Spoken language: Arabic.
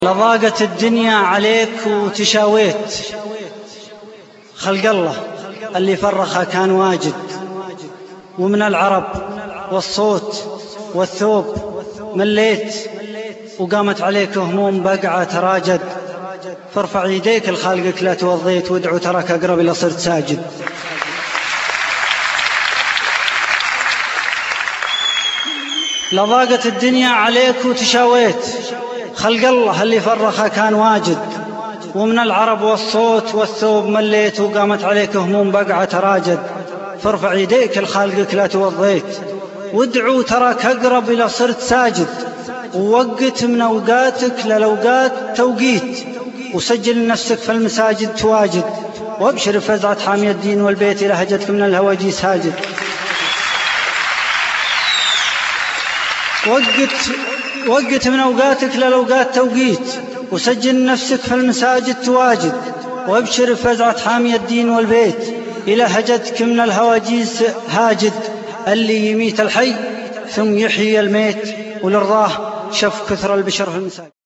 لضاقت الدنيا عليك وتشاويت، خلق الله اللي فرخها كان واجد، ومن العرب والصوت والثوب مليت، وقامت عليك هموم بقعة تراجد. فارفع يديك لخالقك لا توضيت، وادعو ترك أقرب إلى صرت ساجد. لضاقت الدنيا عليك وتشاويت، خلق الله اللي فرخها كان واجد، ومن العرب والصوت والثوب مليت، وقامت عليك هموم بقعة تراجد. فارفع يديك لخالقك لا توضيت، وادعو تراك أقرب إلى صرت ساجد. ووقت من أوقاتك للأوقات توقيت، وسجل نفسك في المساجد تواجد. وابشر بفزعة حامي الدين والبيت إلى هجتك من الهواجي ساجد. وقت من أوقاتك للأوقات توقيت، وسجل نفسك في المساجد تواجد. وابشر بفزعة حامي الدين والبيت إلى هجتك من الهواجيس هاجد. اللي يميت الحي ثم يحيي الميت، ولرضاه شف كثر البشر في المساجد.